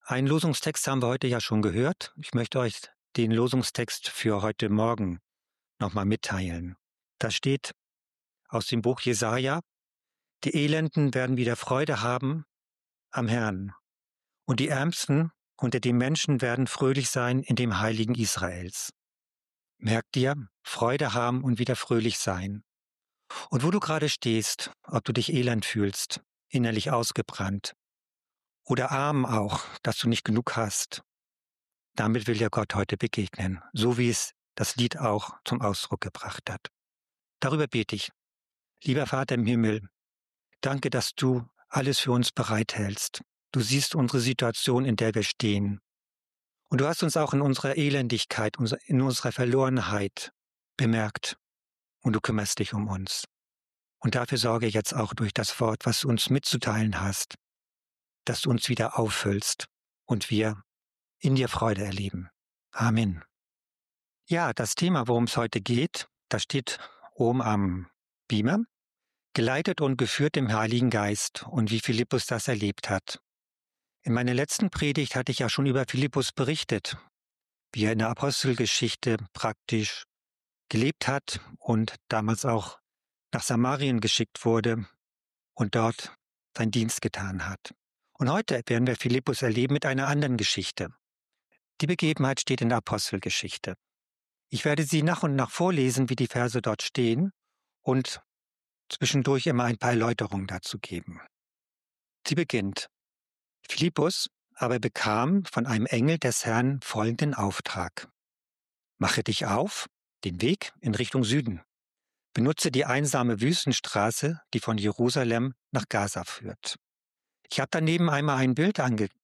Einen Losungstext haben wir heute ja schon gehört. Ich möchte euch den Losungstext für heute Morgen nochmal mitteilen. Da steht aus dem Buch Jesaja: Die Elenden werden wieder Freude haben am Herrn, und die Ärmsten unter den Menschen werden fröhlich sein in dem Heiligen Israels. Merk dir, Freude haben und wieder fröhlich sein. Und wo du gerade stehst, ob du dich elend fühlst, innerlich ausgebrannt oder arm auch, dass du nicht genug hast, damit will dir Gott heute begegnen, so wie es das Lied auch zum Ausdruck gebracht hat. Darüber bete ich. Lieber Vater im Himmel, danke, dass du alles für uns bereithältst. Du siehst unsere Situation, in der wir stehen. Und du hast uns auch in unserer Elendigkeit, in unserer Verlorenheit bemerkt. Und du kümmerst dich um uns. Und dafür sorge jetzt auch durch das Wort, was du uns mitzuteilen hast, dass du uns wieder auffüllst und wir in dir Freude erleben. Amen. Ja, das Thema, worum es heute geht, das steht oben am Beamer. Geleitet und geführt im Heiligen Geist und wie Philippus das erlebt hat. In meiner letzten Predigt hatte ich ja schon über Philippus berichtet, wie er in der Apostelgeschichte praktisch gelebt hat und damals auch nach Samarien geschickt wurde und dort seinen Dienst getan hat. Und heute werden wir Philippus erleben mit einer anderen Geschichte. Die Begebenheit steht in der Apostelgeschichte. Ich werde sie nach und nach vorlesen, wie die Verse dort stehen, und zwischendurch immer ein paar Erläuterungen dazu geben. Sie beginnt: Philippus aber bekam von einem Engel des Herrn folgenden Auftrag: Mache dich auf, den Weg in Richtung Süden. Benutze die einsame Wüstenstraße, die von Jerusalem nach Gaza führt. Ich habe daneben einmal ein Bild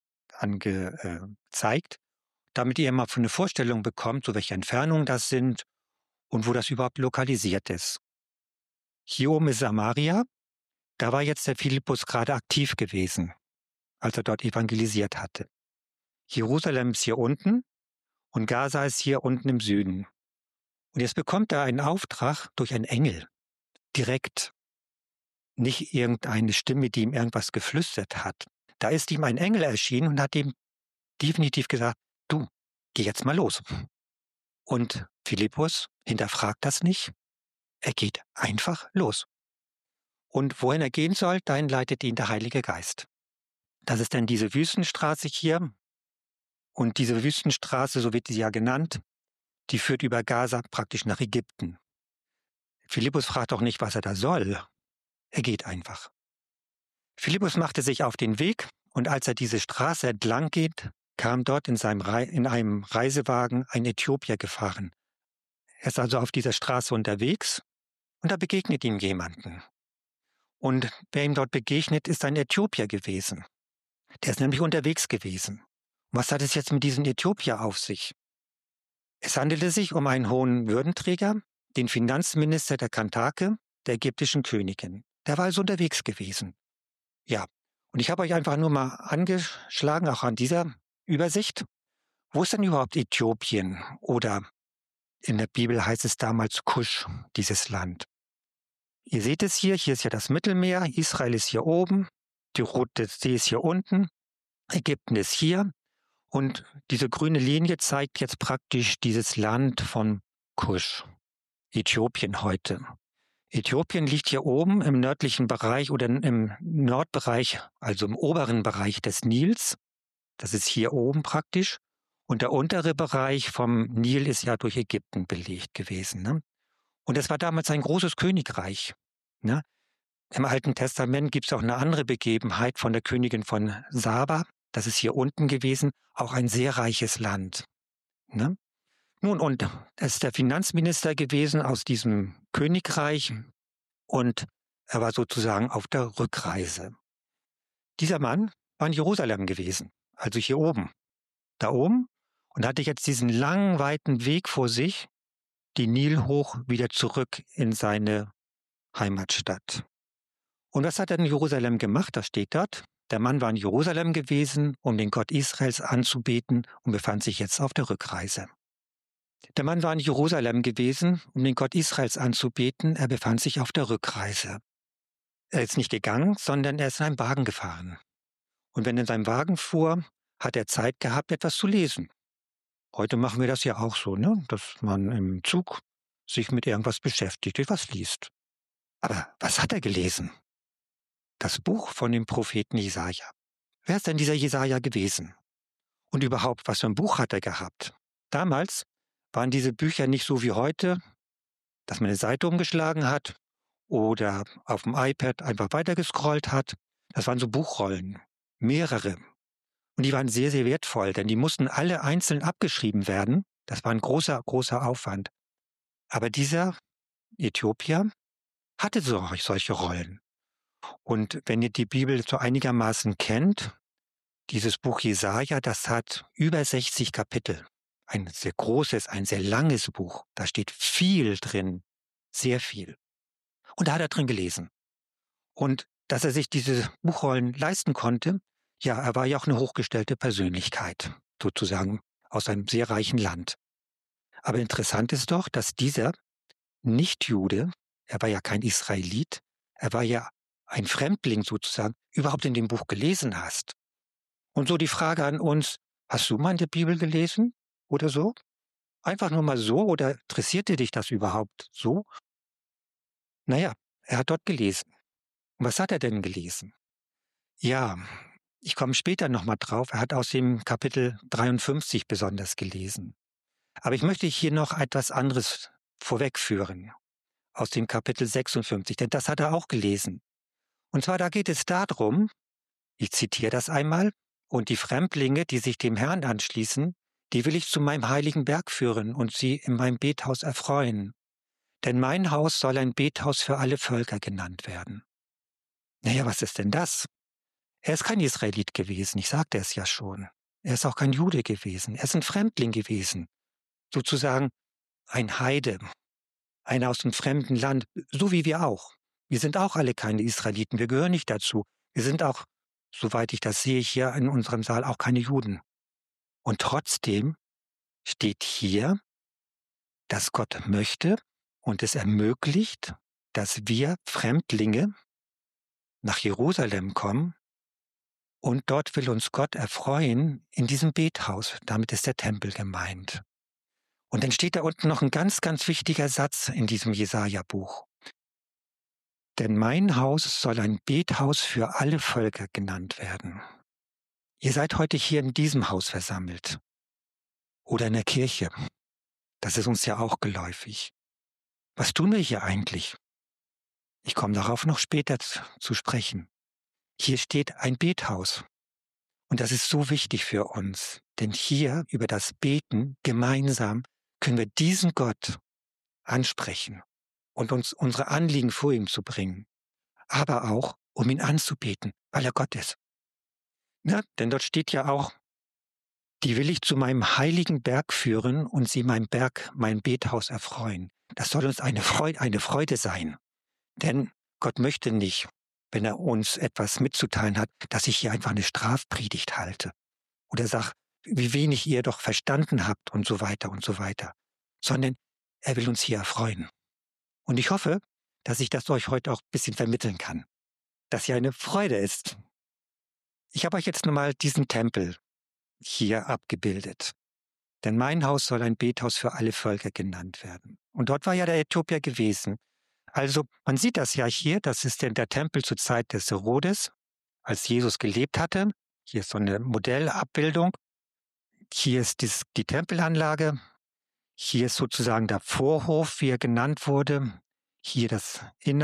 gezeigt, damit ihr mal eine Vorstellung bekommt, so welche Entfernungen das sind und wo das überhaupt lokalisiert ist. Hier oben ist Samaria. Da war jetzt der Philippus gerade aktiv gewesen, als er dort evangelisiert hatte. Jerusalem ist hier unten und Gaza ist hier unten im Süden. Und jetzt bekommt er einen Auftrag durch einen Engel, direkt. Nicht irgendeine Stimme, die ihm irgendwas geflüstert hat. Da ist ihm ein Engel erschienen und hat ihm definitiv gesagt: Du, geh jetzt mal los. Und Philippus hinterfragt das nicht. Er geht einfach los. Und wohin er gehen soll, dahin leitet ihn der Heilige Geist. Das ist dann diese Wüstenstraße hier. Und diese Wüstenstraße, so wird sie ja genannt, die führt über Gaza praktisch nach Ägypten. Philippus fragt auch nicht, was er da soll. Er geht einfach. Philippus machte sich auf den Weg, und als er diese Straße entlang geht, kam dort in einem Reisewagen ein Äthiopier gefahren. Er ist also auf dieser Straße unterwegs, und da begegnet ihm jemanden. Und wer ihm dort begegnet, ist ein Äthiopier gewesen. Der ist nämlich unterwegs gewesen. Was hat es jetzt mit diesem Äthiopier auf sich? Es handelte sich um einen hohen Würdenträger, den Finanzminister der Kantake, der ägyptischen Königin. Der war also unterwegs gewesen. Ja, und ich habe euch einfach nur mal angeschlagen, auch an dieser Übersicht. Wo ist denn überhaupt Äthiopien? Oder in der Bibel heißt es damals Kusch, dieses Land. Ihr seht es hier ist ja das Mittelmeer, Israel ist hier oben, die Rote See ist hier unten, Ägypten ist hier. Und diese grüne Linie zeigt jetzt praktisch dieses Land von Kusch, Äthiopien heute. Äthiopien liegt hier oben im nördlichen Bereich oder im Nordbereich, also im oberen Bereich des Nils. Das ist hier oben praktisch. Und der untere Bereich vom Nil ist ja durch Ägypten belegt gewesen. Ne? Und es war damals ein großes Königreich. Ne? Im Alten Testament gibt es auch eine andere Begebenheit von der Königin von Saba. Das ist hier unten gewesen, auch ein sehr reiches Land. Ne? Nun, und er ist der Finanzminister gewesen aus diesem Königreich und er war sozusagen auf der Rückreise. Dieser Mann war in Jerusalem gewesen, also hier oben, da oben, und hatte jetzt diesen langen, weiten Weg vor sich, die Nil hoch wieder zurück in seine Heimatstadt. Und was hat er in Jerusalem gemacht? Das steht dort. Der Mann war in Jerusalem gewesen, um den Gott Israels anzubeten und befand sich jetzt auf der Rückreise. Der Mann war in Jerusalem gewesen, um den Gott Israels anzubeten. Er befand sich auf der Rückreise. Er ist nicht gegangen, sondern er ist in einem Wagen gefahren. Und wenn er in seinem Wagen fuhr, hat er Zeit gehabt, etwas zu lesen. Heute machen wir das ja auch so, ne? Dass man im Zug sich mit irgendwas beschäftigt, etwas liest. Aber was hat er gelesen? Das Buch von dem Propheten Jesaja. Wer ist denn dieser Jesaja gewesen? Und überhaupt, was für ein Buch hat er gehabt? Damals waren diese Bücher nicht so wie heute, dass man eine Seite umgeschlagen hat oder auf dem iPad einfach weitergescrollt hat. Das waren so Buchrollen, mehrere. Und die waren sehr, sehr wertvoll, denn die mussten alle einzeln abgeschrieben werden. Das war ein großer, großer Aufwand. Aber dieser Äthiopier hatte solche Rollen. Und wenn ihr die Bibel so einigermaßen kennt, dieses Buch Jesaja, das hat über 60 Kapitel. Ein sehr großes, ein sehr langes Buch. Da steht viel drin, sehr viel. Und da hat er drin gelesen. Und dass er sich diese Buchrollen leisten konnte, ja, er war ja auch eine hochgestellte Persönlichkeit, sozusagen aus einem sehr reichen Land. Aber interessant ist doch, dass dieser Nichtjude, er war ja kein Israelit, er war ja ein Fremdling sozusagen, überhaupt in dem Buch gelesen hast. Und so die Frage an uns, hast du mal in der Bibel gelesen oder so? Einfach nur mal so oder interessierte dich das überhaupt so? Naja, er hat dort gelesen. Und was hat er denn gelesen? Ja, ich komme später nochmal drauf. Er hat aus dem Kapitel 53 besonders gelesen. Aber ich möchte hier noch etwas anderes vorwegführen aus dem Kapitel 56, denn das hat er auch gelesen. Und zwar da geht es darum, ich zitiere das einmal, und die Fremdlinge, die sich dem Herrn anschließen, die will ich zu meinem heiligen Berg führen und sie in meinem Bethaus erfreuen. Denn mein Haus soll ein Bethaus für alle Völker genannt werden. Naja, was ist denn das? Er ist kein Israelit gewesen, ich sagte es ja schon. Er ist auch kein Jude gewesen, er ist ein Fremdling gewesen. Sozusagen ein Heide, einer aus einem fremden Land, so wie wir auch. Wir sind auch alle keine Israeliten, wir gehören nicht dazu. Wir sind auch, soweit ich das sehe, hier in unserem Saal auch keine Juden. Und trotzdem steht hier, dass Gott möchte und es ermöglicht, dass wir Fremdlinge nach Jerusalem kommen und dort will uns Gott erfreuen in diesem Bethaus. Damit ist der Tempel gemeint. Und dann steht da unten noch ein ganz, ganz wichtiger Satz in diesem Jesaja-Buch. Denn mein Haus soll ein Bethaus für alle Völker genannt werden. Ihr seid heute hier in diesem Haus versammelt. Oder in der Kirche. Das ist uns ja auch geläufig. Was tun wir hier eigentlich? Ich komme darauf noch später zu sprechen. Hier steht ein Bethaus. Und das ist so wichtig für uns. Denn hier über das Beten gemeinsam können wir diesen Gott ansprechen und uns unsere Anliegen vor ihm zu bringen. Aber auch, um ihn anzubeten, weil er Gott ist. Ja, denn dort steht ja auch, die will ich zu meinem heiligen Berg führen und sie mein Bethaus erfreuen. Das soll uns eine Freude sein. Denn Gott möchte nicht, wenn er uns etwas mitzuteilen hat, dass ich hier einfach eine Strafpredigt halte. Oder sag, wie wenig ihr doch verstanden habt und so weiter und so weiter. Sondern er will uns hier erfreuen. Und ich hoffe, dass ich das euch heute auch ein bisschen vermitteln kann. Dass hier eine Freude ist. Ich habe euch jetzt nochmal diesen Tempel hier abgebildet. Denn mein Haus soll ein Bethaus für alle Völker genannt werden. Und dort war ja der Äthiopier gewesen. Also man sieht das ja hier, das ist denn der Tempel zur Zeit des Herodes, als Jesus gelebt hatte. Hier ist so eine Modellabbildung. Hier ist die Tempelanlage. Hier ist sozusagen der Vorhof, wie er genannt wurde. Hier das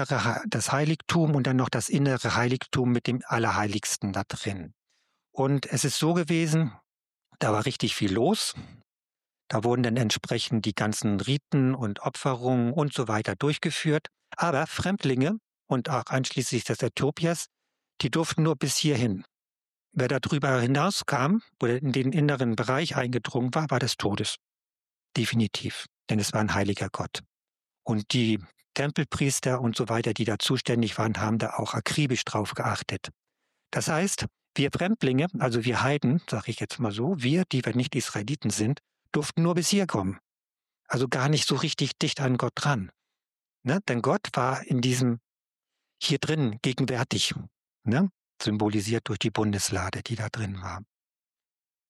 Heiligtum und dann noch das innere Heiligtum mit dem Allerheiligsten da drin. Und es ist so gewesen, da war richtig viel los. Da wurden dann entsprechend die ganzen Riten und Opferungen und so weiter durchgeführt. Aber Fremdlinge und auch einschließlich des Äthiopiers, die durften nur bis hierhin. Wer darüber hinauskam oder in den inneren Bereich eingedrungen war, war des Todes. Definitiv, denn es war ein heiliger Gott. Und die Tempelpriester und so weiter, die da zuständig waren, haben da auch akribisch drauf geachtet. Das heißt, wir Fremdlinge, also wir Heiden, sage ich jetzt mal so, wir, die wir nicht Israeliten sind, durften nur bis hier kommen. Also gar nicht so richtig dicht an Gott dran. Ne? Denn Gott war in diesem hier drin gegenwärtig, ne? Symbolisiert durch die Bundeslade, die da drin war.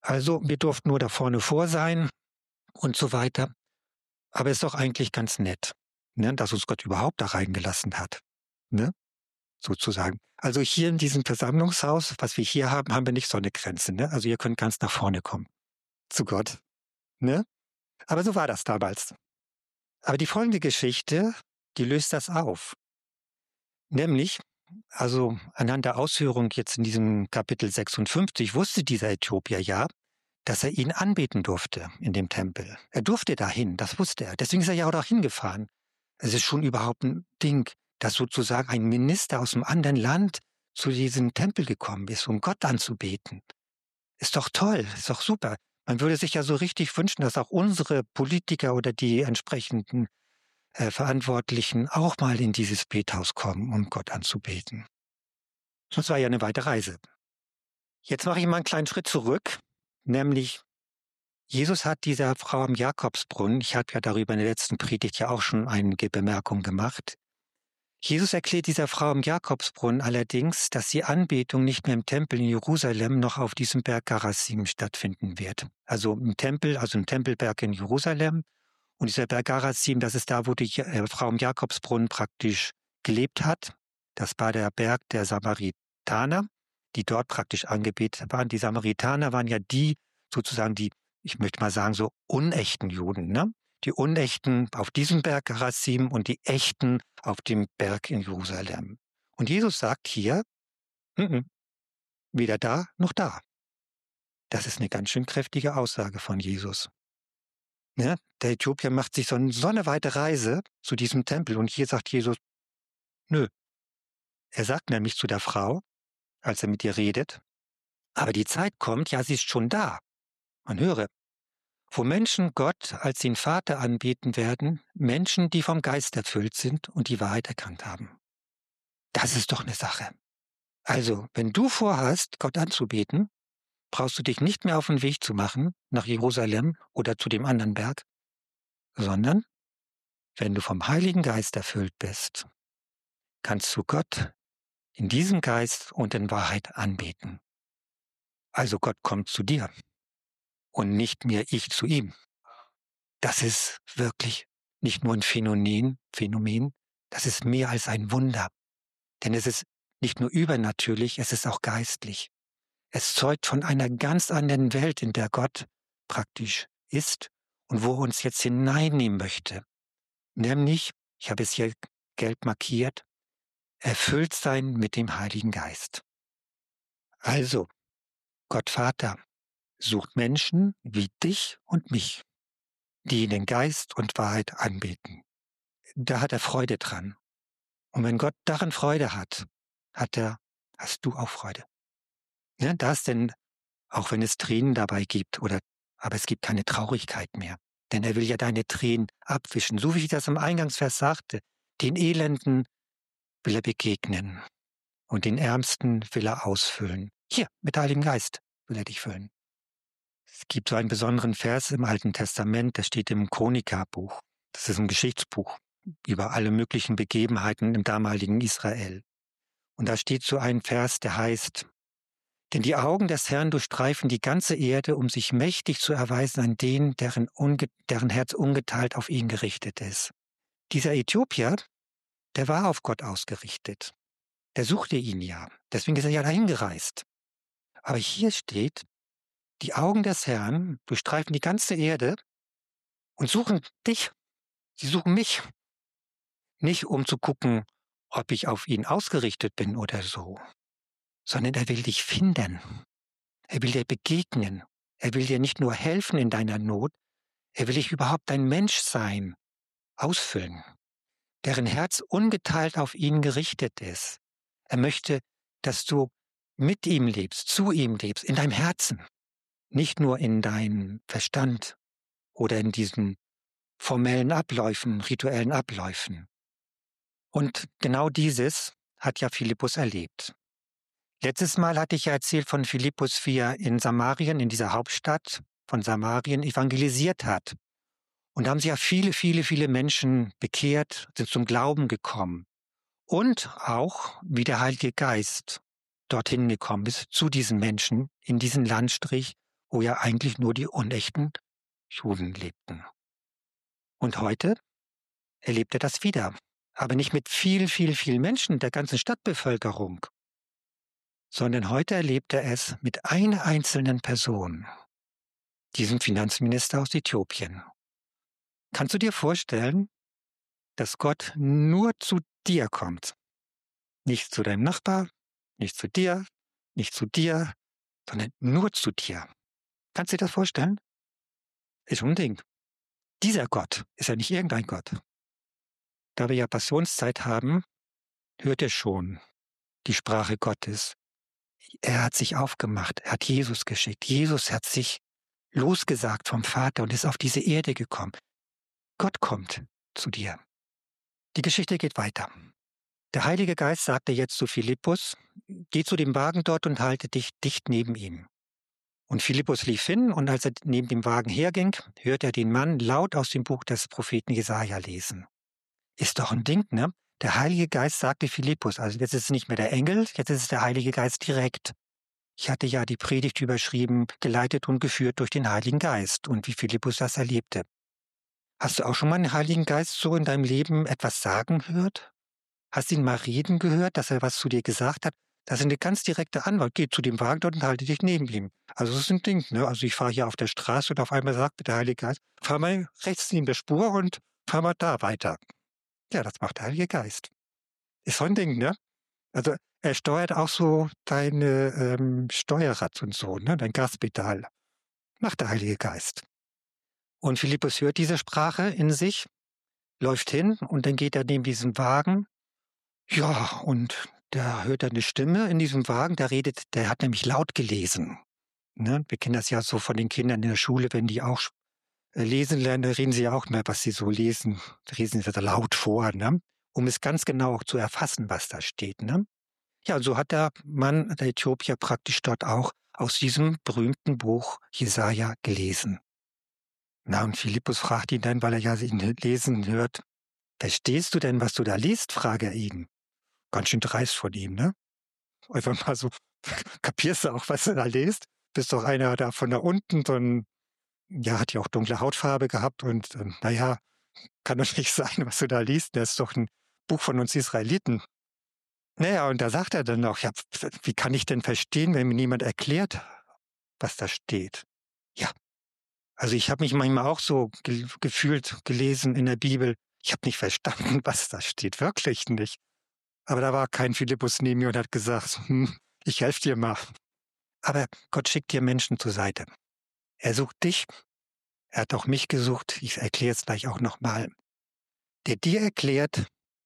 Also wir durften nur da vorne vor sein und so weiter. Aber es ist doch eigentlich ganz nett, ne, dass uns Gott überhaupt da reingelassen hat, ne, sozusagen. Also hier in diesem Versammlungshaus, was wir hier haben, haben wir nicht so eine Grenze. Ne? Also ihr könnt ganz nach vorne kommen zu Gott. Ne? Aber so war das damals. Aber die folgende Geschichte, die löst das auf. Nämlich, also anhand der Ausführung jetzt in diesem Kapitel 56 wusste dieser Äthiopier ja, dass er ihn anbeten durfte in dem Tempel. Er durfte dahin, das wusste er. Deswegen ist er ja auch hingefahren. Es ist schon überhaupt ein Ding, dass sozusagen ein Minister aus einem anderen Land zu diesem Tempel gekommen ist, um Gott anzubeten. Ist doch toll, ist doch super. Man würde sich ja so richtig wünschen, dass auch unsere Politiker oder die entsprechenden Verantwortlichen auch mal in dieses Bethaus kommen, um Gott anzubeten. Das war ja eine weite Reise. Jetzt mache ich mal einen kleinen Schritt zurück, nämlich Jesus hat dieser Frau am Jakobsbrunnen, ich habe ja darüber in der letzten Predigt ja auch schon einige Bemerkungen gemacht, Jesus erklärt dieser Frau am Jakobsbrunnen allerdings, dass die Anbetung nicht mehr im Tempel in Jerusalem noch auf diesem Berg Garazim stattfinden wird. Also im Tempel, also im Tempelberg in Jerusalem. Und dieser Berg Garazim, das ist da, wo die Frau am Jakobsbrunnen praktisch gelebt hat. Das war der Berg der Samaritaner, die dort praktisch angebetet waren. Die Samaritaner waren ja die, sozusagen die, ich möchte mal sagen, so unechten Juden, ne? Die Unechten auf diesem Berg Garazim und die Echten auf dem Berg in Jerusalem. Und Jesus sagt hier, weder da noch da. Das ist eine ganz schön kräftige Aussage von Jesus. Ja, der Äthiopier macht sich so eine weite Reise zu diesem Tempel und hier sagt Jesus, nö. Er sagt nämlich zu der Frau, als er mit ihr redet, aber die Zeit kommt, ja, sie ist schon da. Man höre, wo Menschen Gott als den Vater anbeten werden, Menschen, die vom Geist erfüllt sind und die Wahrheit erkannt haben. Das ist doch eine Sache. Also, wenn du vorhast, Gott anzubeten, brauchst du dich nicht mehr auf den Weg zu machen nach Jerusalem oder zu dem anderen Berg, sondern wenn du vom Heiligen Geist erfüllt bist, kannst du Gott in diesem Geist und in Wahrheit anbeten. Also Gott kommt zu dir und nicht mehr ich zu ihm. Das ist wirklich nicht nur ein Phänomen, das ist mehr als ein Wunder. Denn es ist nicht nur übernatürlich, es ist auch geistlich. Es zeugt von einer ganz anderen Welt, in der Gott praktisch ist und wo er uns jetzt hineinnehmen möchte. Nämlich, ich habe es hier gelb markiert, erfüllt sein mit dem Heiligen Geist. Also, Gott Vater sucht Menschen wie dich und mich, die ihn in Geist und Wahrheit anbeten. Da hat er Freude dran. Und wenn Gott daran Freude hat, hast du auch Freude. Ja, das denn, auch wenn es Tränen dabei gibt, aber es gibt keine Traurigkeit mehr. Denn er will ja deine Tränen abwischen. So wie ich das im Eingangsvers sagte, den Elenden will er begegnen und den Ärmsten will er ausfüllen. Hier, mit Heiligem Geist will er dich füllen. Es gibt so einen besonderen Vers im Alten Testament, der steht im Chronikerbuch. Das ist ein Geschichtsbuch über alle möglichen Begebenheiten im damaligen Israel. Und da steht so ein Vers, der heißt, denn die Augen des Herrn durchstreifen die ganze Erde, um sich mächtig zu erweisen an denen, deren Herz ungeteilt auf ihn gerichtet ist. Dieser Äthiopier, der war auf Gott ausgerichtet. Der suchte ihn ja. Deswegen ist er ja dahin gereist. Aber hier steht, die Augen des Herrn durchstreifen die ganze Erde und suchen dich. Sie suchen mich. Nicht um zu gucken, ob ich auf ihn ausgerichtet bin oder so, sondern er will dich finden. Er will dir begegnen. Er will dir nicht nur helfen in deiner Not, er will dich überhaupt dein Menschsein ausfüllen, deren Herz ungeteilt auf ihn gerichtet ist. Er möchte, dass du mit ihm lebst, zu ihm lebst, in deinem Herzen, nicht nur in deinem Verstand oder in diesen formellen Abläufen, rituellen Abläufen. Und genau dieses hat ja Philippus erlebt. Letztes Mal hatte ich ja erzählt von Philippus, wie er in Samarien, in dieser Hauptstadt von Samarien, evangelisiert hat. Und da haben sich ja viele Menschen bekehrt, sind zum Glauben gekommen. Und auch, wie der Heilige Geist dorthin gekommen ist, zu diesen Menschen, in diesen Landstrich wo ja eigentlich nur die unechten Juden lebten. Und heute erlebt er das wieder. Aber nicht mit viel Menschen, der ganzen Stadtbevölkerung, sondern heute erlebt er es mit einer einzelnen Person, diesem Finanzminister aus Äthiopien. Kannst du dir vorstellen, dass Gott nur zu dir kommt? Nicht zu deinem Nachbar, nicht zu dir, sondern nur zu dir. Kannst du dir das vorstellen? Ist schon ein Ding. Dieser Gott ist ja nicht irgendein Gott. Da wir ja Passionszeit haben, hört ihr schon die Sprache Gottes. Er hat sich aufgemacht, er hat Jesus geschickt. Jesus hat sich losgesagt vom Vater und ist auf diese Erde gekommen. Gott kommt zu dir. Die Geschichte geht weiter. Der Heilige Geist sagte jetzt zu Philippus, geh zu dem Wagen dort und halte dich dicht neben ihm. Und Philippus lief hin, und als er neben dem Wagen herging, hörte er den Mann laut aus dem Buch des Propheten Jesaja lesen. Ist doch ein Ding, ne? Der Heilige Geist sagte Philippus, also jetzt ist es nicht mehr der Engel, jetzt ist es der Heilige Geist direkt. Ich hatte ja die Predigt überschrieben, geleitet und geführt durch den Heiligen Geist, und wie Philippus das erlebte. Hast du auch schon mal den Heiligen Geist so in deinem Leben etwas sagen gehört? Hast du ihn mal reden gehört, dass er was zu dir gesagt hat? Das ist eine ganz direkte Antwort. Geh zu dem Wagen dort und halte dich neben ihm. Also das ist ein Ding, ne? Also ich fahre hier auf der Straße und auf einmal sagt mir der Heilige Geist, fahr mal rechts neben der Spur und fahr mal da weiter. Ja, das macht der Heilige Geist. Ist so ein Ding, ne? Also er steuert auch so deine Steuerrad und so, ne? Dein Gaspedal. Macht der Heilige Geist. Und Philippus hört diese Sprache in sich, läuft hin, und dann geht er neben diesen Wagen. Ja, und da hört er eine Stimme in diesem Wagen, der hat nämlich laut gelesen. Ne? Wir kennen das ja so von den Kindern in der Schule, wenn die auch lesen lernen, da reden sie ja auch mehr, was sie so lesen. Da lesen sie da laut vor, ne? Um es ganz genau auch zu erfassen, was da steht. Ne? Ja, und so hat der Mann, der Äthiopier, praktisch dort auch aus diesem berühmten Buch Jesaja gelesen. Na, und Philippus fragt ihn dann, weil er ja ihn lesen hört, verstehst du denn, was du da liest? Frage er ihn. Ganz schön dreist von ihm, ne? Einfach mal so, kapierst du auch, was du da liest? Bist doch einer da von da unten, hat ja auch dunkle Hautfarbe gehabt, und naja, kann doch nicht sein, was du da liest. Das ist doch ein Buch von uns Israeliten. Naja, und da sagt er dann noch, ja, wie kann ich denn verstehen, wenn mir niemand erklärt, was da steht? Ja, also ich habe mich manchmal auch so gefühlt gelesen in der Bibel. Ich habe nicht verstanden, was da steht, wirklich nicht. Aber da war kein Philippus neben mir und hat gesagt, ich helfe dir mal. Aber Gott schickt dir Menschen zur Seite. Er sucht dich, er hat auch mich gesucht, ich erkläre es gleich auch nochmal, der dir erklärt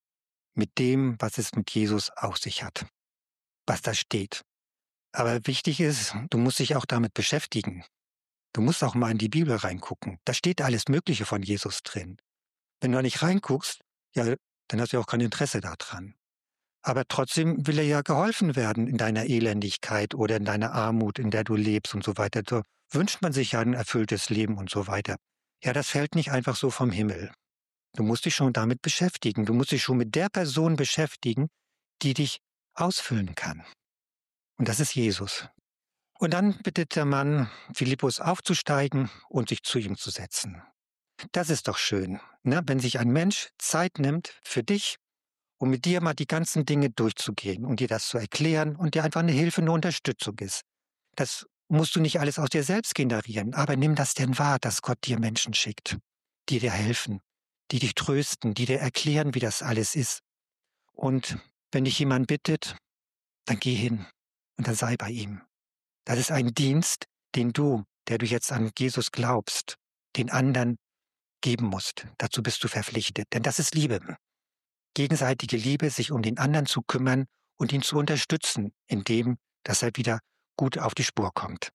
mit dem, was es mit Jesus auf sich hat, was da steht. Aber wichtig ist, du musst dich auch damit beschäftigen. Du musst auch mal in die Bibel reingucken. Da steht alles Mögliche von Jesus drin. Wenn du da nicht reinguckst, ja, dann hast du ja auch kein Interesse daran. Aber trotzdem will er ja geholfen werden in deiner Elendigkeit oder in deiner Armut, in der du lebst und so weiter. So wünscht man sich ja ein erfülltes Leben und so weiter. Ja, das fällt nicht einfach so vom Himmel. Du musst dich schon damit beschäftigen. Du musst dich schon mit der Person beschäftigen, die dich ausfüllen kann. Und das ist Jesus. Und dann bittet der Mann Philippus aufzusteigen und sich zu ihm zu setzen. Das ist doch schön, ne? Wenn sich ein Mensch Zeit nimmt für dich, um mit dir mal die ganzen Dinge durchzugehen und dir das zu erklären und dir einfach eine Hilfe, eine Unterstützung ist. Das musst du nicht alles aus dir selbst generieren, aber nimm das denn wahr, dass Gott dir Menschen schickt, die dir helfen, die dich trösten, die dir erklären, wie das alles ist. Und wenn dich jemand bittet, dann geh hin und dann sei bei ihm. Das ist ein Dienst, den du, der du jetzt an Jesus glaubst, den anderen geben musst. Dazu bist du verpflichtet, denn das ist Liebe. Gegenseitige Liebe, sich um den anderen zu kümmern und ihn zu unterstützen, indem, dass er wieder gut auf die Spur kommt.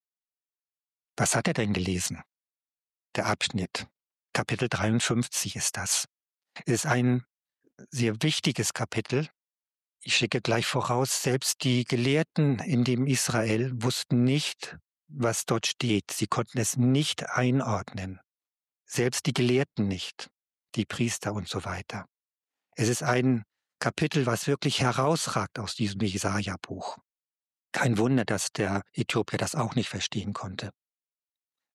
Was hat er denn gelesen? Der Abschnitt. Kapitel 53 ist das. Es ist ein sehr wichtiges Kapitel. Ich schicke gleich voraus, selbst die Gelehrten in dem Israel wussten nicht, was dort steht. Sie konnten es nicht einordnen. Selbst die Gelehrten nicht, die Priester und so weiter. Es ist ein Kapitel, was wirklich herausragt aus diesem Jesaja-Buch. Kein Wunder, dass der Äthiopier das auch nicht verstehen konnte.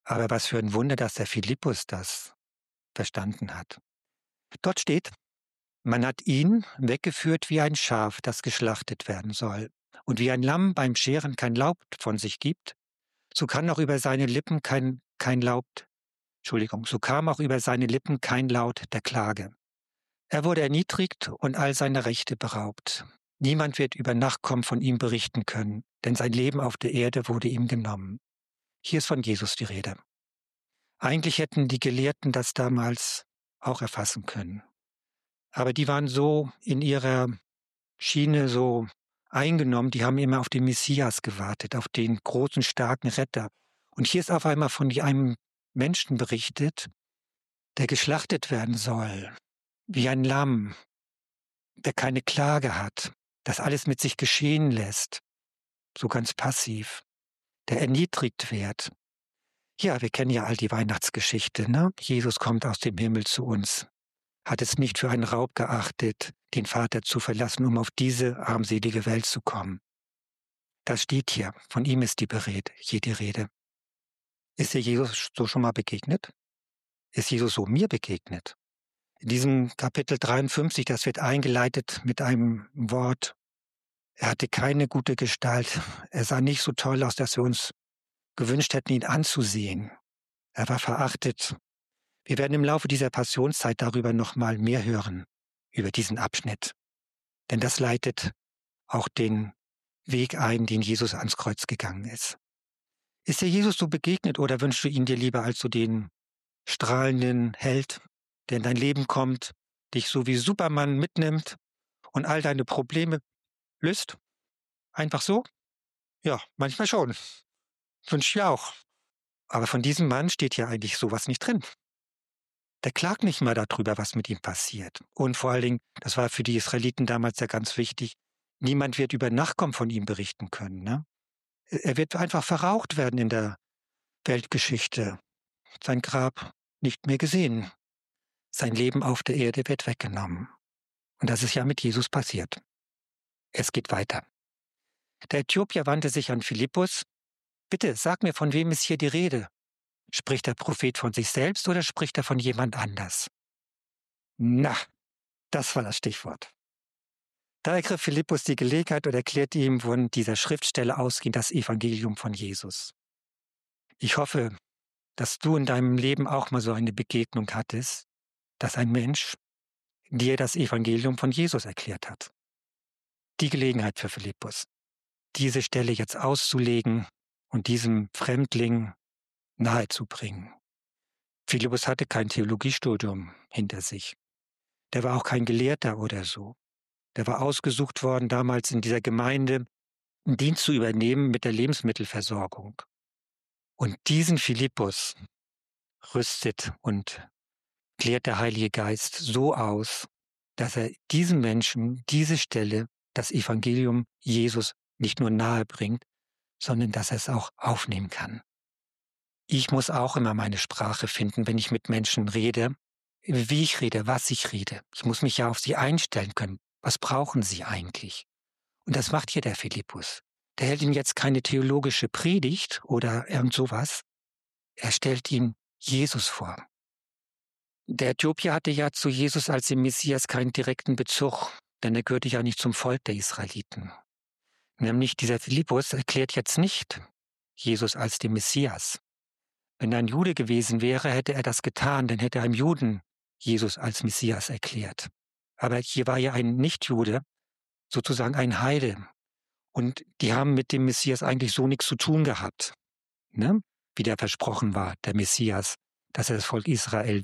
Aber was für ein Wunder, dass der Philippus das verstanden hat. Dort steht, man hat ihn weggeführt wie ein Schaf, das geschlachtet werden soll. Und wie ein Lamm beim Scheren kein Laub von sich gibt, so kann auch über seine Lippen so kam auch über seine Lippen kein Laut der Klage. Er wurde erniedrigt und all seiner Rechte beraubt. Niemand wird über Nachkommen von ihm berichten können, denn sein Leben auf der Erde wurde ihm genommen. Hier ist von Jesus die Rede. Eigentlich hätten die Gelehrten das damals auch erfassen können. Aber die waren so in ihrer Schiene so eingenommen, die haben immer auf den Messias gewartet, auf den großen, starken Retter. Und hier ist auf einmal von einem Menschen berichtet, der geschlachtet werden soll, wie ein Lamm, der keine Klage hat, das alles mit sich geschehen lässt, so ganz passiv, der erniedrigt wird. Ja, wir kennen ja all die Weihnachtsgeschichte, ne? Jesus kommt aus dem Himmel zu uns, hat es nicht für einen Raub geachtet, den Vater zu verlassen, um auf diese armselige Welt zu kommen. Das steht hier, von ihm ist hier die Rede. Ist dir Jesus so schon mal begegnet? Ist Jesus so mir begegnet? In diesem Kapitel 53, das wird eingeleitet mit einem Wort. Er hatte keine gute Gestalt. Er sah nicht so toll aus, dass wir uns gewünscht hätten, ihn anzusehen. Er war verachtet. Wir werden im Laufe dieser Passionszeit darüber noch mal mehr hören, über diesen Abschnitt. Denn das leitet auch den Weg ein, den Jesus ans Kreuz gegangen ist. Ist dir Jesus so begegnet oder wünschst du ihn dir lieber als so den strahlenden Held, der in dein Leben kommt, dich so wie Superman mitnimmt und all deine Probleme löst? Einfach so? Ja, manchmal schon. Wünsch ich auch. Aber von diesem Mann steht ja eigentlich sowas nicht drin. Der klagt nicht mal darüber, was mit ihm passiert. Und vor allen Dingen, das war für die Israeliten damals ja ganz wichtig, niemand wird über Nachkommen von ihm berichten können. Ne? Er wird einfach verraucht werden in der Weltgeschichte. Sein Grab nicht mehr gesehen. Sein Leben auf der Erde wird weggenommen. Und das ist ja mit Jesus passiert. Es geht weiter. Der Äthiopier wandte sich an Philippus. Bitte, sag mir, von wem ist hier die Rede? Spricht der Prophet von sich selbst oder spricht er von jemand anders? Na, das war das Stichwort. Da ergriff Philippus die Gelegenheit und erklärte ihm von dieser Schriftstelle ausgehend das Evangelium von Jesus. Ich hoffe, dass du in deinem Leben auch mal so eine Begegnung hattest, dass ein Mensch dir das Evangelium von Jesus erklärt hat. Die Gelegenheit für Philippus, diese Stelle jetzt auszulegen und diesem Fremdling nahezubringen. Philippus hatte kein Theologiestudium hinter sich. Der war auch kein Gelehrter oder so. Der war ausgesucht worden, damals in dieser Gemeinde einen Dienst zu übernehmen mit der Lebensmittelversorgung. Und diesen Philippus rüstet und klärt der Heilige Geist so aus, dass er diesen Menschen, diese Stelle, das Evangelium Jesus nicht nur nahe bringt, sondern dass er es auch aufnehmen kann. Ich muss auch immer meine Sprache finden, wenn ich mit Menschen rede, wie ich rede, was ich rede. Ich muss mich ja auf sie einstellen können. Was brauchen sie eigentlich? Und das macht hier der Philippus. Der hält ihm jetzt keine theologische Predigt oder irgend sowas. Er stellt ihm Jesus vor. Der Äthiopier hatte ja zu Jesus als dem Messias keinen direkten Bezug, denn er gehörte ja nicht zum Volk der Israeliten. Nämlich dieser Philippus erklärt jetzt nicht Jesus als den Messias. Wenn er ein Jude gewesen wäre, hätte er das getan, dann hätte er einem Juden Jesus als Messias erklärt. Aber hier war ja ein Nichtjude, sozusagen ein Heide. Und die haben mit dem Messias eigentlich so nichts zu tun gehabt, ne? Wie der versprochen war, der Messias, dass er das Volk Israel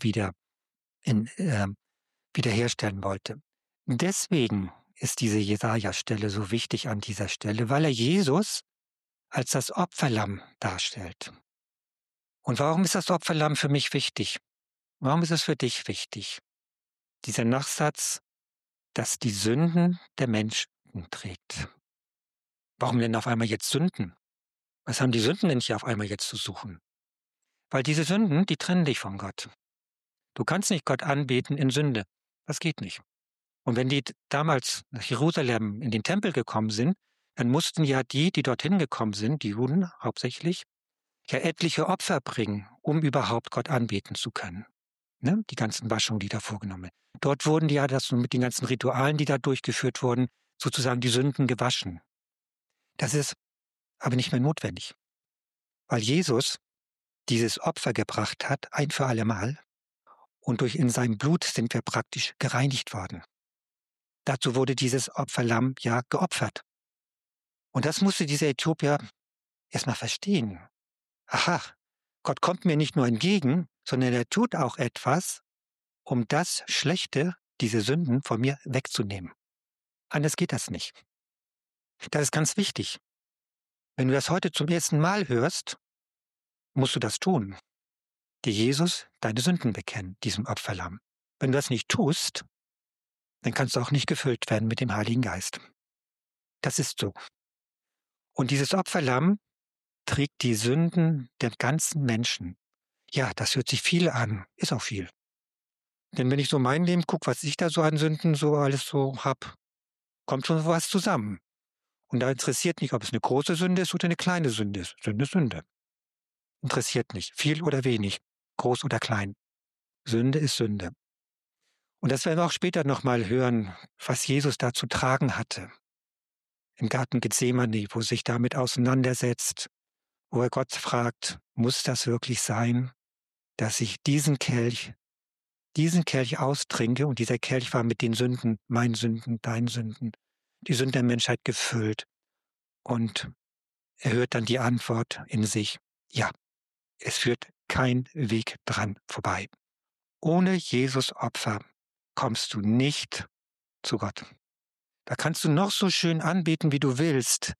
wiederherstellen wollte. Deswegen ist diese Jesaja-Stelle so wichtig an dieser Stelle, weil er Jesus als das Opferlamm darstellt. Und warum ist das Opferlamm für mich wichtig? Warum ist es für dich wichtig? Dieser Nachsatz, dass die Sünden der Menschen trägt. Warum denn auf einmal jetzt Sünden? Was haben die Sünden denn hier auf einmal jetzt zu suchen? Weil diese Sünden, die trennen dich von Gott. Du kannst nicht Gott anbeten in Sünde. Das geht nicht. Und wenn die damals nach Jerusalem in den Tempel gekommen sind, dann mussten ja die dorthin gekommen sind, die Juden hauptsächlich, ja etliche Opfer bringen, um überhaupt Gott anbeten zu können. Ne? Die ganzen Waschungen, die da vorgenommen werden. Dort wurden ja das mit den ganzen Ritualen, die da durchgeführt wurden, sozusagen die Sünden gewaschen. Das ist aber nicht mehr notwendig, weil Jesus dieses Opfer gebracht hat, ein für alle Mal, und durch in seinem Blut sind wir praktisch gereinigt worden. Dazu wurde dieses Opferlamm ja geopfert. Und das musste dieser Äthiopier erstmal verstehen. Aha, Gott kommt mir nicht nur entgegen, sondern er tut auch etwas, um das Schlechte, diese Sünden von mir wegzunehmen. Anders geht das nicht. Das ist ganz wichtig. Wenn du das heute zum ersten Mal hörst, musst du das tun. Dir Jesus deine Sünden bekennen, diesem Opferlamm. Wenn du das nicht tust, dann kannst du auch nicht gefüllt werden mit dem Heiligen Geist. Das ist so. Und dieses Opferlamm trägt die Sünden der ganzen Menschen. Ja, das hört sich viel an, ist auch viel. Denn wenn ich so mein Leben gucke, was ich da so an Sünden so alles so hab, kommt schon was zusammen. Und da interessiert nicht, ob es eine große Sünde ist oder eine kleine Sünde ist. Sünde ist Sünde. Interessiert nicht, viel oder wenig, groß oder klein. Sünde ist Sünde. Und das werden wir auch später nochmal hören, was Jesus da zu tragen hatte. Im Garten Gethsemane, wo er sich damit auseinandersetzt, wo er Gott fragt, muss das wirklich sein, dass ich diesen Kelch austrinke? Und dieser Kelch war mit den Sünden, meinen Sünden, deinen Sünden, die Sünden der Menschheit gefüllt. Und er hört dann die Antwort in sich, ja, es führt kein Weg dran vorbei. Ohne Jesus Opfer kommst du nicht zu Gott. Da kannst du noch so schön anbeten, wie du willst.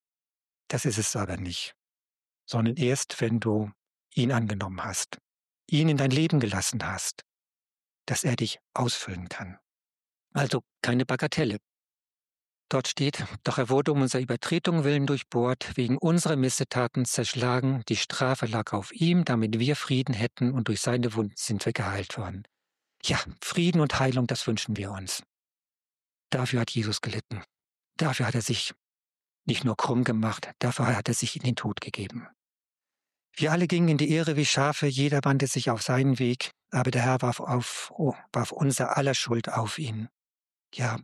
Das ist es aber nicht. Sondern erst, wenn du ihn angenommen hast, ihn in dein Leben gelassen hast, dass er dich ausfüllen kann. Also keine Bagatelle. Dort steht, doch er wurde um unserer Übertretung willen durchbohrt, wegen unserer Missetaten zerschlagen, die Strafe lag auf ihm, damit wir Frieden hätten und durch seine Wunden sind wir geheilt worden. Ja, Frieden und Heilung, das wünschen wir uns. Dafür hat Jesus gelitten. Dafür hat er sich nicht nur krumm gemacht, dafür hat er sich in den Tod gegeben. Wir alle gingen in die Irre wie Schafe, jeder wandte sich auf seinen Weg, aber der Herr warf unser aller Schuld auf ihn. Ja,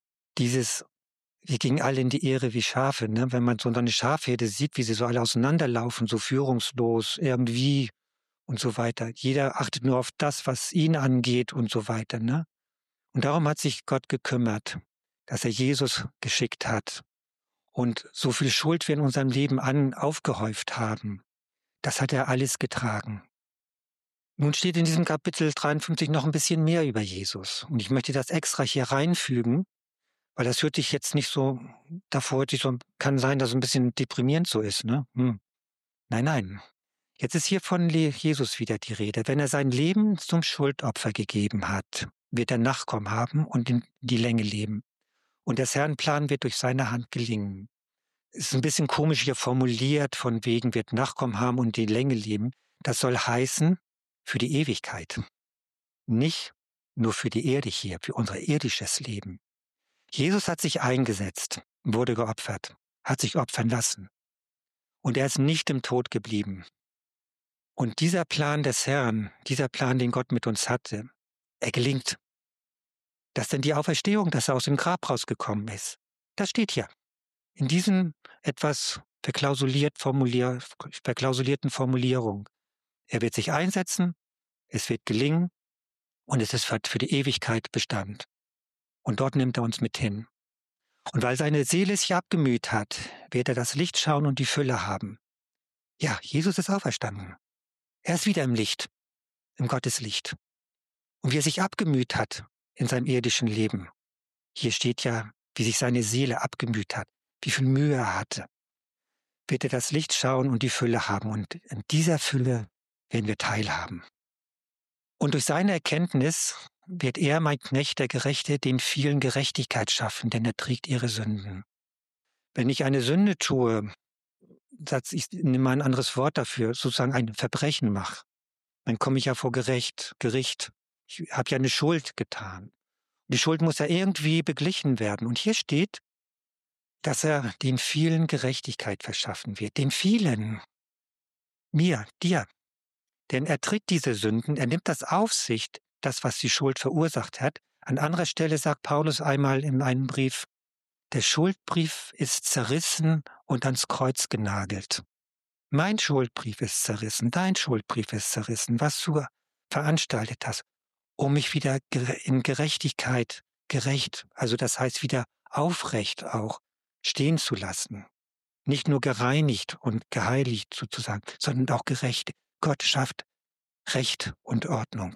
wir gingen alle in die Irre wie Schafe, ne? Wenn man so eine Schafherde sieht, wie sie so alle auseinanderlaufen, so führungslos, irgendwie und so weiter. Jeder achtet nur auf das, was ihn angeht und so weiter, ne? Und darum hat sich Gott gekümmert, dass er Jesus geschickt hat. Und so viel Schuld wir in unserem Leben aufgehäuft haben, das hat er alles getragen. Nun steht in diesem Kapitel 53 noch ein bisschen mehr über Jesus. Und ich möchte das extra hier reinfügen, weil das hört sich jetzt nicht so, kann sein, dass es ein bisschen deprimierend so ist, ne? Nein, nein. Jetzt ist hier von Jesus wieder die Rede. Wenn er sein Leben zum Schuldopfer gegeben hat, wird er Nachkommen haben und in die Länge leben. Und des Herrn Plan wird durch seine Hand gelingen. Ist ein bisschen komisch hier formuliert, von wegen wird Nachkommen haben und die Länge leben. Das soll heißen, für die Ewigkeit. Nicht nur für die Erde hier, für unser irdisches Leben. Jesus hat sich eingesetzt, wurde geopfert, hat sich opfern lassen. Und er ist nicht im Tod geblieben. Und dieser Plan des Herrn, dieser Plan, den Gott mit uns hatte, er gelingt. Dass denn die Auferstehung, dass er aus dem Grab rausgekommen ist, das steht hier. In diesem etwas verklausulierten Formulierung. Er wird sich einsetzen, es wird gelingen und es ist für die Ewigkeit Bestand. Und dort nimmt er uns mit hin. Und weil seine Seele sich abgemüht hat, wird er das Licht schauen und die Fülle haben. Ja, Jesus ist auferstanden. Er ist wieder im Licht, im Gotteslicht. Und wie er sich abgemüht hat in seinem irdischen Leben. Hier steht ja, wie sich seine Seele abgemüht hat, wie viel Mühe er hatte. Wird er das Licht schauen und die Fülle haben. Und in dieser Fülle werden wir teilhaben. Und durch seine Erkenntnis wird er, mein Knecht, der Gerechte, den vielen Gerechtigkeit schaffen, denn er trägt ihre Sünden. Wenn ich eine Sünde tue, ich nehme mal ein anderes Wort dafür, sozusagen ein Verbrechen mache, dann komme ich ja vor Gericht. Ich habe ja eine Schuld getan. Die Schuld muss ja irgendwie beglichen werden. Und hier steht, dass er den vielen Gerechtigkeit verschaffen wird. Den vielen. mir, dir. Denn er trägt diese Sünden, er nimmt das auf sich, das, was die Schuld verursacht hat. An anderer Stelle sagt Paulus einmal in einem Brief, der Schuldbrief ist zerrissen und ans Kreuz genagelt. Mein Schuldbrief ist zerrissen, dein Schuldbrief ist zerrissen, was du veranstaltet hast, um mich wieder in Gerechtigkeit, gerecht, also das heißt wieder aufrecht auch, stehen zu lassen. Nicht nur gereinigt und geheiligt sozusagen, sondern auch gerecht. Gott schafft Recht und Ordnung.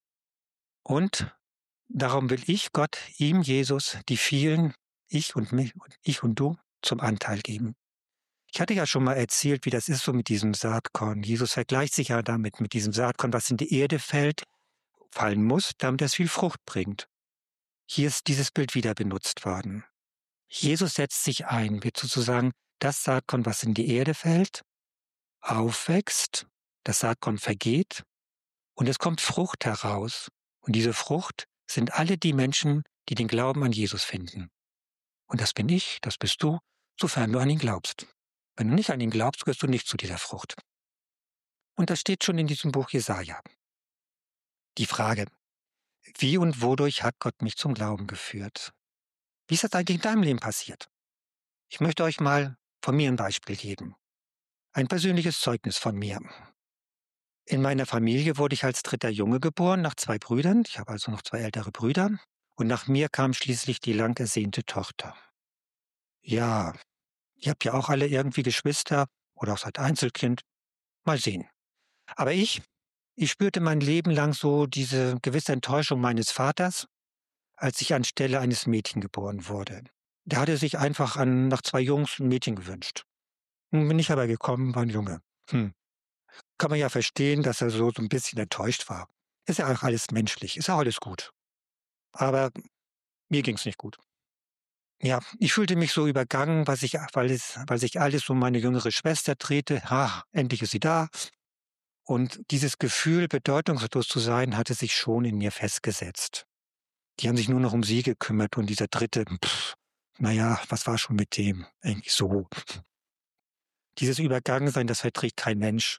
Und darum will ich Gott, ihm, Jesus, die vielen, ich und mich, ich und du, zum Anteil geben. Ich hatte ja schon mal erzählt, wie das ist so mit diesem Saatkorn. Jesus vergleicht sich ja damit, mit diesem Saatkorn, was in die Erde fallen muss, damit es viel Frucht bringt. Hier ist dieses Bild wieder benutzt worden. Jesus setzt sich ein, wird sozusagen das Saatkorn, was in die Erde fällt, aufwächst, das Saatkorn vergeht und es kommt Frucht heraus. Und diese Frucht sind alle die Menschen, die den Glauben an Jesus finden. Und das bin ich, das bist du, sofern du an ihn glaubst. Wenn du nicht an ihn glaubst, gehörst du nicht zu dieser Frucht. Und das steht schon in diesem Buch Jesaja. Die Frage, wie und wodurch hat Gott mich zum Glauben geführt? Wie ist das eigentlich in deinem Leben passiert? Ich möchte euch mal von mir ein Beispiel geben. Ein persönliches Zeugnis von mir. In meiner Familie wurde ich als dritter Junge geboren, nach 2 Brüdern. Ich habe also noch 2 ältere Brüder. Und nach mir kam schließlich die lang ersehnte Tochter. Ja, ihr habt ja auch alle irgendwie Geschwister oder auch seid Einzelkind. Mal sehen. Aber ich spürte mein Leben lang so diese gewisse Enttäuschung meines Vaters, als ich anstelle eines Mädchen geboren wurde. Der hatte sich einfach nach 2 Jungs ein Mädchen gewünscht. Nun bin ich aber gekommen, war ein Junge. Kann man ja verstehen, dass er so ein bisschen enttäuscht war. Ist ja auch alles menschlich, ist ja alles gut. Aber mir ging's nicht gut. Ja, ich fühlte mich so übergangen, weil sich alles um meine jüngere Schwester drehte. Endlich ist sie da. Und dieses Gefühl, bedeutungslos zu sein, hatte sich schon in mir festgesetzt. Die haben sich nur noch um sie gekümmert und dieser Dritte, was war schon mit dem? Eigentlich so. Dieses Übergangensein, das verträgt kein Mensch.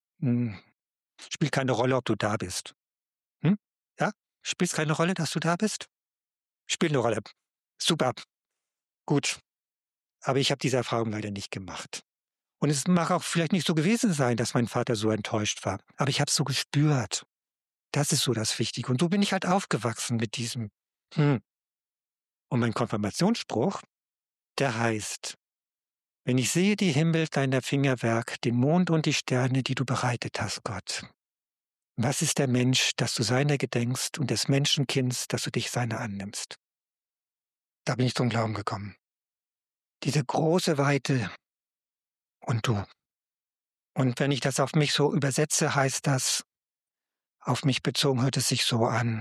Spielt keine Rolle, ob du da bist. Ja? Spielt keine Rolle, dass du da bist? Spielt eine Rolle. Super. Gut. Aber ich habe diese Erfahrung leider nicht gemacht. Und es mag auch vielleicht nicht so gewesen sein, dass mein Vater so enttäuscht war. Aber ich habe es so gespürt. Das ist so das Wichtige. Und so bin ich halt aufgewachsen mit diesem. Und mein Konfirmationsspruch, der heißt, wenn ich sehe die Himmel deiner Fingerwerk, den Mond und die Sterne, die du bereitet hast, Gott. Was ist der Mensch, dass du seiner gedenkst und des Menschenkinds, dass du dich seiner annimmst? Da bin ich zum Glauben gekommen. Diese große Weite und du. Und wenn ich das auf mich so übersetze, heißt das, auf mich bezogen hört es sich so an.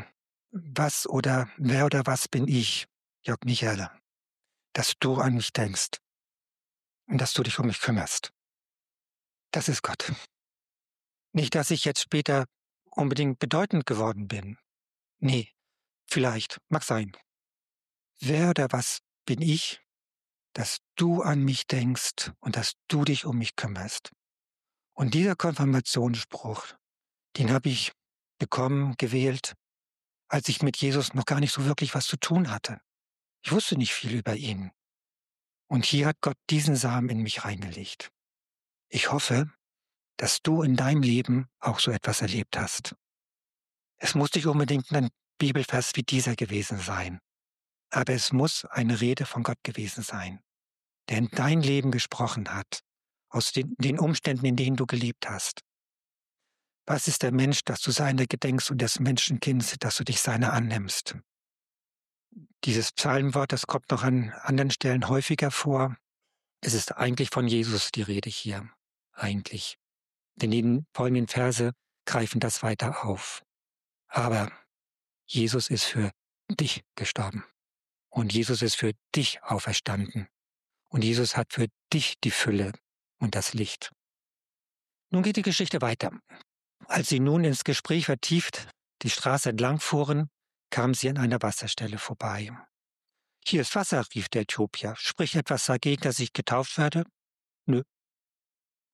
Wer oder was bin ich, Jörg Michael, dass du an mich denkst und dass du dich um mich kümmerst. Das ist Gott. Nicht, dass ich jetzt später unbedingt bedeutend geworden bin. Nee, vielleicht, mag sein. Wer oder was bin ich, dass du an mich denkst und dass du dich um mich kümmerst? Und dieser Konfirmationsspruch, den habe ich bekommen, gewählt, als ich mit Jesus noch gar nicht so wirklich was zu tun hatte. Ich wusste nicht viel über ihn. Und hier hat Gott diesen Samen in mich reingelegt. Ich hoffe, dass du in deinem Leben auch so etwas erlebt hast. Es muss nicht unbedingt ein Bibelvers wie dieser gewesen sein, aber es muss eine Rede von Gott gewesen sein, der in dein Leben gesprochen hat, aus den Umständen, in denen du gelebt hast. Was ist der Mensch, dass du seiner gedenkst und des Menschenkinds, dass du dich seiner annimmst? Dieses Psalmwort, das kommt noch an anderen Stellen häufiger vor. Es ist eigentlich von Jesus die Rede hier. Eigentlich. Denn die folgenden Verse greifen das weiter auf. Aber Jesus ist für dich gestorben. Und Jesus ist für dich auferstanden. Und Jesus hat für dich die Fülle und das Licht. Nun geht die Geschichte weiter. Als sie nun ins Gespräch vertieft die Straße entlang fuhren, kamen sie an einer Wasserstelle vorbei. Hier ist Wasser, rief der Äthiopier. Sprich etwas dagegen, dass ich getauft werde? Nö.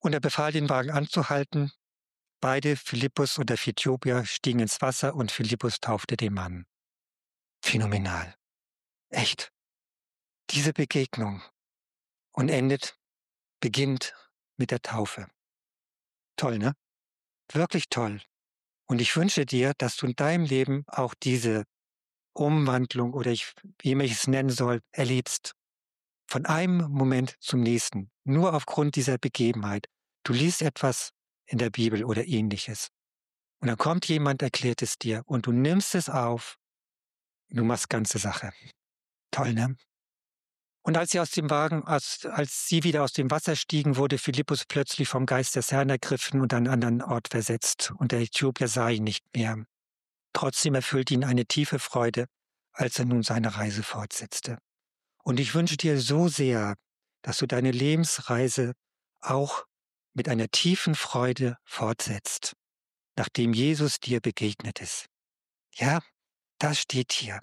Und er befahl, den Wagen anzuhalten. Beide, Philippus und der Äthiopier, stiegen ins Wasser und Philippus taufte den Mann. Phänomenal. Echt. Diese Begegnung und beginnt mit der Taufe. Toll, ne? Wirklich toll. Und ich wünsche dir, dass du in deinem Leben auch diese Umwandlung oder wie ich es nennen soll, erlebst. Von einem Moment zum nächsten. Nur aufgrund dieser Begebenheit. Du liest etwas in der Bibel oder ähnliches. Und dann kommt jemand, erklärt es dir und du nimmst es auf. Du machst ganze Sache. Toll, ne? Und als sie wieder aus dem Wasser stiegen, wurde Philippus plötzlich vom Geist des Herrn ergriffen und an einen anderen Ort versetzt. Und der Äthiopier sah ihn nicht mehr. Trotzdem erfüllte ihn eine tiefe Freude, als er nun seine Reise fortsetzte. Und ich wünsche dir so sehr, dass du deine Lebensreise auch mit einer tiefen Freude fortsetzt, nachdem Jesus dir begegnet ist. Ja, das steht hier.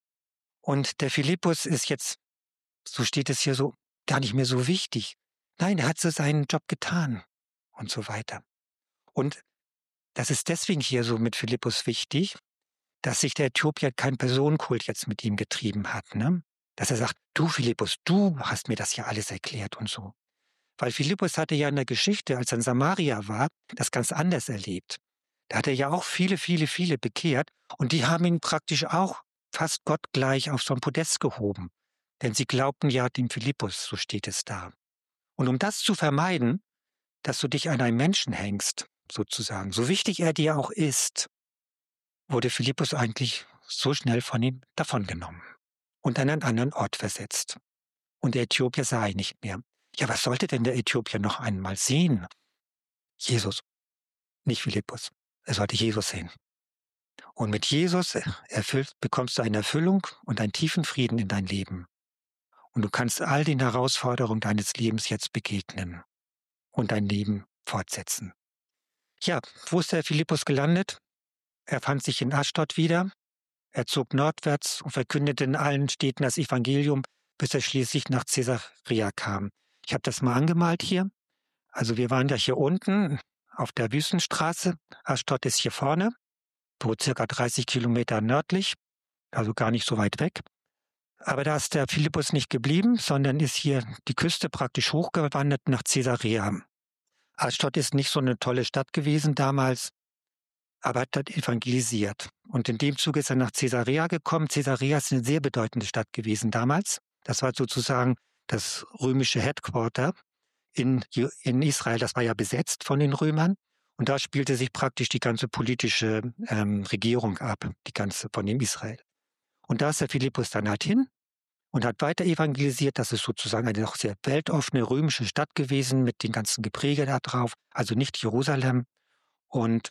Und der Philippus ist jetzt, so steht es hier so, gar nicht mehr so wichtig. Nein, er hat so seinen Job getan und so weiter. Und das ist deswegen hier so mit Philippus wichtig, dass sich der Äthiopier kein Personenkult jetzt mit ihm getrieben hat, ne? Dass er sagt, du Philippus, du hast mir das ja alles erklärt und so. Weil Philippus hatte ja in der Geschichte, als er in Samaria war, das ganz anders erlebt. Da hat er ja auch viele, viele, viele bekehrt und die haben ihn praktisch auch fast gottgleich auf so ein Podest gehoben. Denn sie glaubten ja dem Philippus, so steht es da. Und um das zu vermeiden, dass du dich an einen Menschen hängst, sozusagen, so wichtig er dir auch ist, wurde Philippus eigentlich so schnell von ihm davongenommen und an einen anderen Ort versetzt. Und der Äthiopier sah ihn nicht mehr. Ja, was sollte denn der Äthiopier noch einmal sehen? Jesus, nicht Philippus. Er sollte Jesus sehen. Und mit Jesus bekommst du eine Erfüllung und einen tiefen Frieden in dein Leben. Und du kannst all den Herausforderungen deines Lebens jetzt begegnen und dein Leben fortsetzen. Ja, wo ist der Philippus gelandet? Er fand sich in Aschdod wieder. Er zog nordwärts und verkündete in allen Städten das Evangelium, bis er schließlich nach Caesarea kam. Ich habe das mal angemalt hier. Also wir waren ja hier unten auf der Wüstenstraße. Aschdod ist hier vorne, so circa 30 Kilometer nördlich, also gar nicht so weit weg. Aber da ist der Philippus nicht geblieben, sondern ist hier die Küste praktisch hochgewandert nach Caesarea. Aschdod ist nicht so eine tolle Stadt gewesen damals, aber hat dort evangelisiert. Und in dem Zuge ist er nach Caesarea gekommen. Caesarea ist eine sehr bedeutende Stadt gewesen damals. Das war sozusagen das römische Headquarter in Israel. Das war ja besetzt von den Römern. Und da spielte sich praktisch die ganze politische Regierung ab, die ganze von dem Israel. Und da ist der Philippus dann halt hin und hat weiter evangelisiert. Das ist sozusagen eine noch sehr weltoffene römische Stadt gewesen mit den ganzen Gepräge da drauf, also nicht Jerusalem. Und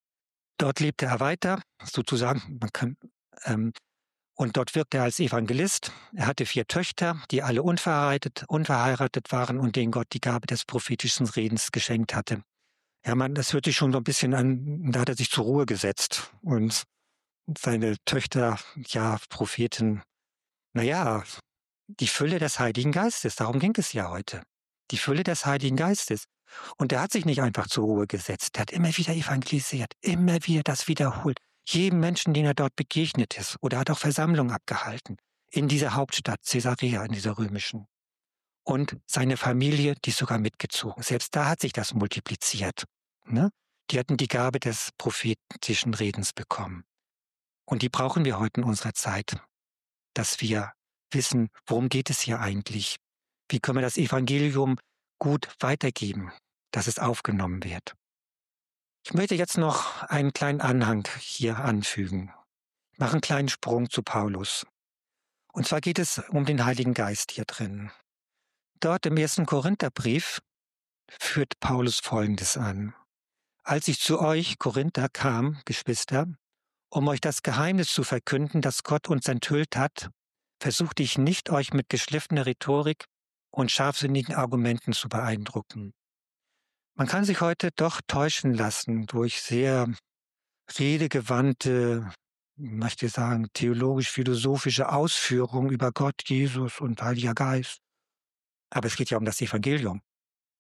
dort lebte er weiter, sozusagen, und dort wirkte er als Evangelist. Er hatte 4 Töchter, die alle unverheiratet waren und denen Gott die Gabe des prophetischen Redens geschenkt hatte. Ja, das hört sich schon so ein bisschen an, da hat er sich zur Ruhe gesetzt und seine Töchter, ja, Propheten, naja, die Fülle des Heiligen Geistes, darum ging es ja heute. Die Fülle des Heiligen Geistes. Und er hat sich nicht einfach zur Ruhe gesetzt. Er hat immer wieder evangelisiert, immer wieder das wiederholt. Jedem Menschen, den er dort begegnet ist, oder hat auch Versammlungen abgehalten. In dieser Hauptstadt, Caesarea, in dieser römischen. Und seine Familie, die ist sogar mitgezogen. Selbst da hat sich das multipliziert. Ne? Die hatten die Gabe des prophetischen Redens bekommen. Und die brauchen wir heute in unserer Zeit, dass wir wissen, worum geht es hier eigentlich? Wie können wir das Evangelium gut weitergeben, dass es aufgenommen wird? Ich möchte jetzt noch einen kleinen Anhang hier anfügen. Ich mache einen kleinen Sprung zu Paulus. Und zwar geht es um den Heiligen Geist hier drin. Dort im 1. Korintherbrief führt Paulus Folgendes an. Als ich zu euch, Korinther, kam, Geschwister, um euch das Geheimnis zu verkünden, das Gott uns enthüllt hat, versuchte ich nicht, euch mit geschliffener Rhetorik und scharfsinnigen Argumenten zu beeindrucken. Man kann sich heute doch täuschen lassen durch sehr redegewandte, ich möchte sagen, theologisch-philosophische Ausführungen über Gott, Jesus und Heiliger Geist. Aber es geht ja um das Evangelium.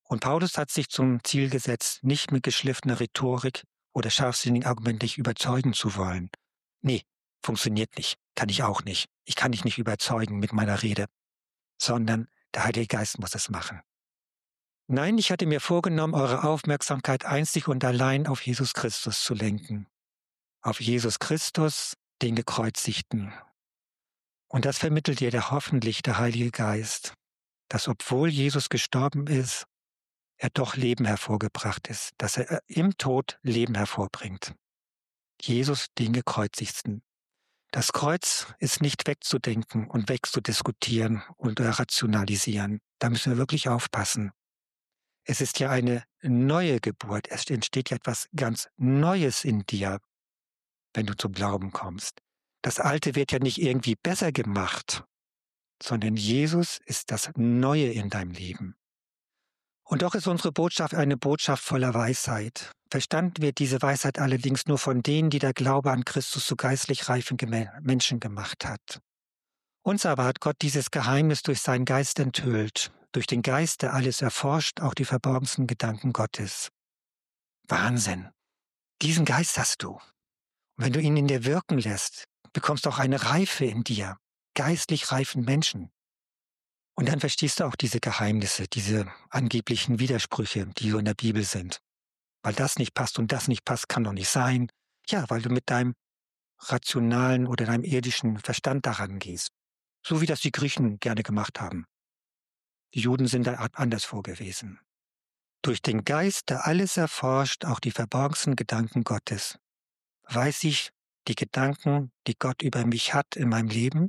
Und Paulus hat sich zum Ziel gesetzt, nicht mit geschliffener Rhetorik oder scharfsinnigen Argumenten dich überzeugen zu wollen. Nee, funktioniert nicht. Kann ich auch nicht. Ich kann dich nicht überzeugen mit meiner Rede, sondern der Heilige Geist muss es machen. Nein, ich hatte mir vorgenommen, eure Aufmerksamkeit einzig und allein auf Jesus Christus zu lenken. Auf Jesus Christus, den Gekreuzigten. Und das vermittelt dir hoffentlich der Heilige Geist, dass obwohl Jesus gestorben ist, er doch Leben hervorgebracht ist, dass er im Tod Leben hervorbringt. Jesus, den Gekreuzigten. Das Kreuz ist nicht wegzudenken und wegzudiskutieren und rationalisieren. Da müssen wir wirklich aufpassen. Es ist ja eine neue Geburt. Es entsteht ja etwas ganz Neues in dir, wenn du zum Glauben kommst. Das Alte wird ja nicht irgendwie besser gemacht, sondern Jesus ist das Neue in deinem Leben. Und doch ist unsere Botschaft eine Botschaft voller Weisheit. Verstanden wird diese Weisheit allerdings nur von denen, die der Glaube an Christus zu geistlich reifen Menschen gemacht hat. Uns aber hat Gott dieses Geheimnis durch seinen Geist enthüllt, durch den Geist, der alles erforscht, auch die verborgensten Gedanken Gottes. Wahnsinn! Diesen Geist hast du. Und wenn du ihn in dir wirken lässt, bekommst du auch eine Reife in dir, geistlich reifen Menschen. Und dann verstehst du auch diese Geheimnisse, diese angeblichen Widersprüche, die so in der Bibel sind. Weil das nicht passt und das nicht passt, kann doch nicht sein. Ja, weil du mit deinem rationalen oder deinem irdischen Verstand daran gehst. So wie das die Griechen gerne gemacht haben. Die Juden sind da anders vorgewesen. Durch den Geist, der alles erforscht, auch die verborgensten Gedanken Gottes, weiß ich die Gedanken, die Gott über mich hat in meinem Leben?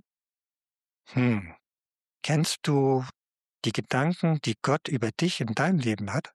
Kennst du die Gedanken, die Gott über dich in deinem Leben hat?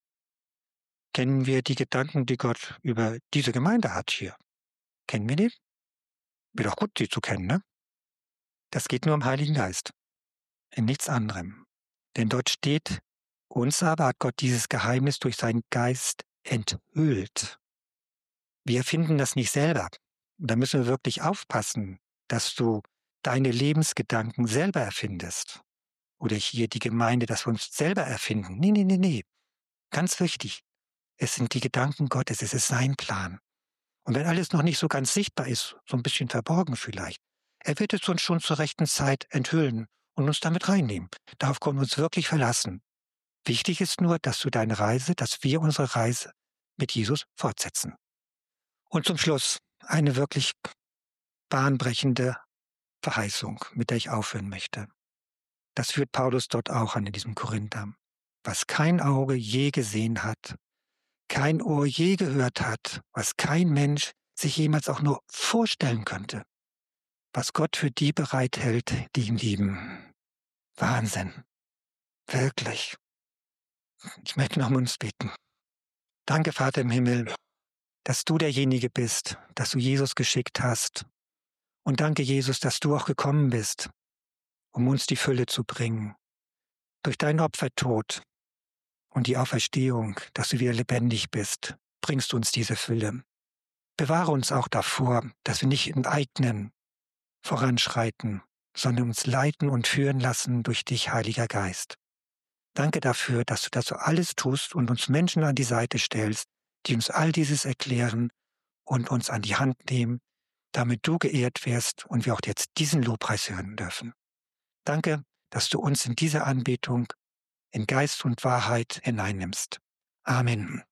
Kennen wir die Gedanken, die Gott über diese Gemeinde hat hier? Kennen wir die? Wäre doch gut, die zu kennen, ne? Das geht nur im Heiligen Geist, in nichts anderem. Denn dort steht, uns aber hat Gott dieses Geheimnis durch seinen Geist enthüllt. Wir erfinden das nicht selber. Und da müssen wir wirklich aufpassen, dass du deine Lebensgedanken selber erfindest. Oder hier die Gemeinde, dass wir uns selber erfinden. Nee. Ganz wichtig. Es sind die Gedanken Gottes, es ist sein Plan. Und wenn alles noch nicht so ganz sichtbar ist, so ein bisschen verborgen vielleicht, er wird es uns schon zur rechten Zeit enthüllen und uns damit reinnehmen. Darauf können wir uns wirklich verlassen. Wichtig ist nur, dass wir unsere Reise mit Jesus fortsetzen. Und zum Schluss eine wirklich bahnbrechende Verheißung, mit der ich aufhören möchte. Das führt Paulus dort auch an in diesem Korinther. Was kein Auge je gesehen hat, kein Ohr je gehört hat, was kein Mensch sich jemals auch nur vorstellen könnte, was Gott für die bereithält, die ihn lieben. Wahnsinn. Wirklich. Ich möchte noch um uns beten. Danke, Vater im Himmel, dass du derjenige bist, dass du Jesus geschickt hast. Und danke, Jesus, dass du auch gekommen bist, um uns die Fülle zu bringen. Durch deinen Opfertod und die Auferstehung, dass du wieder lebendig bist, bringst du uns diese Fülle. Bewahre uns auch davor, dass wir nicht im eigenen voranschreiten, sondern uns leiten und führen lassen durch dich, Heiliger Geist. Danke dafür, dass du das so alles tust und uns Menschen an die Seite stellst, die uns all dieses erklären und uns an die Hand nehmen, damit du geehrt wirst und wir auch jetzt diesen Lobpreis hören dürfen. Danke, dass du uns in diese Anbetung in Geist und Wahrheit hineinnimmst. Amen.